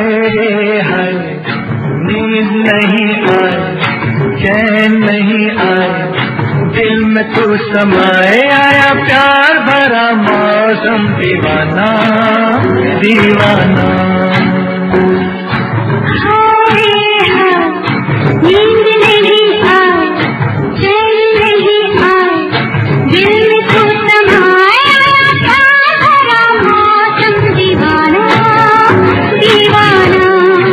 रे हाय, नींद नहीं आए, चैन नहीं आए, दिल में तू समाए, आया प्यार भरा मौसम दीवाना दीवाना। नींद नहीं आए, चैन नहीं आए, दिल में तू समाए, आया प्यार भरा मौसम दीवाना दीवाना।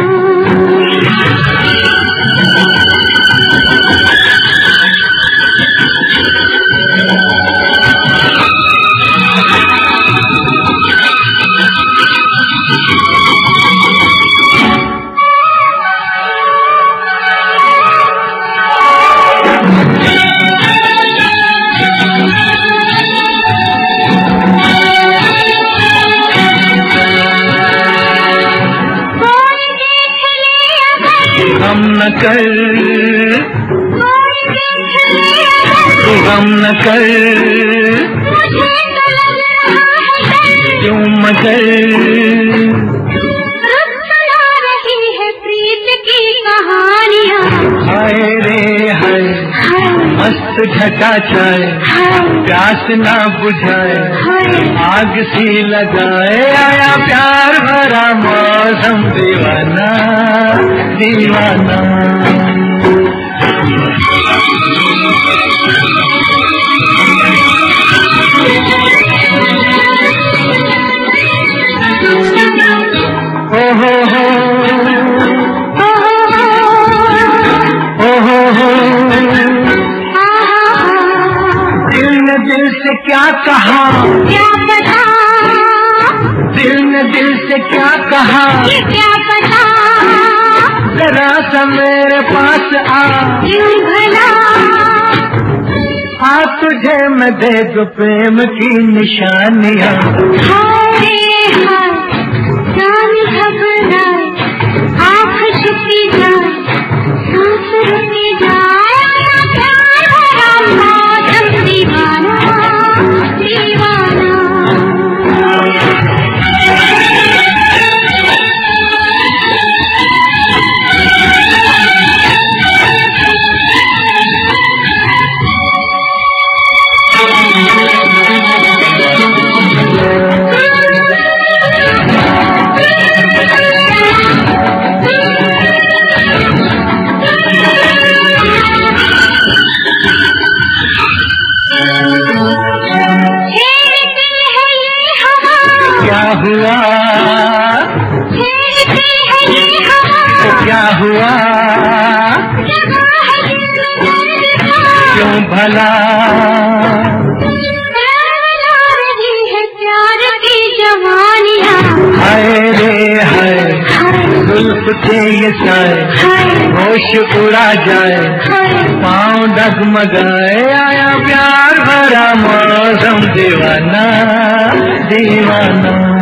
हम न कर, तू हम न कर, क्यों मगर रही है प्रीत की कहानियाँ। हाय रे हाय, मस्त झका चाय, प्यास ना बुझाए, आग सी लगाए, आया प्यार भरा मौसम दीवाना दीवाना। ओ हो हो, ओ हो हो, दिल ने दिल से क्या कहा, क्या पता, दिल ने दिल से क्या कहा, क्या पता, जरा सा मेरे पास आ, क्यों भला, आ तुझे मैं दे दो प्रेम की निशानियाँ। हाय रे हाय, जान घबराए, आँख झुकी जाए, सांस रुकी जाए, आया प्यार भरा मौसम दीवाना दीवाना। क्या हुआ, क्या हुआ, क्यों भला, रही है प्यार की जवानियाँ। हाय रे हाय, जुल्फ के ये साए, होश उड़ा जाए, पाँव डगमगाए, आया प्यार भरा मौसम दीवाना दीवाना।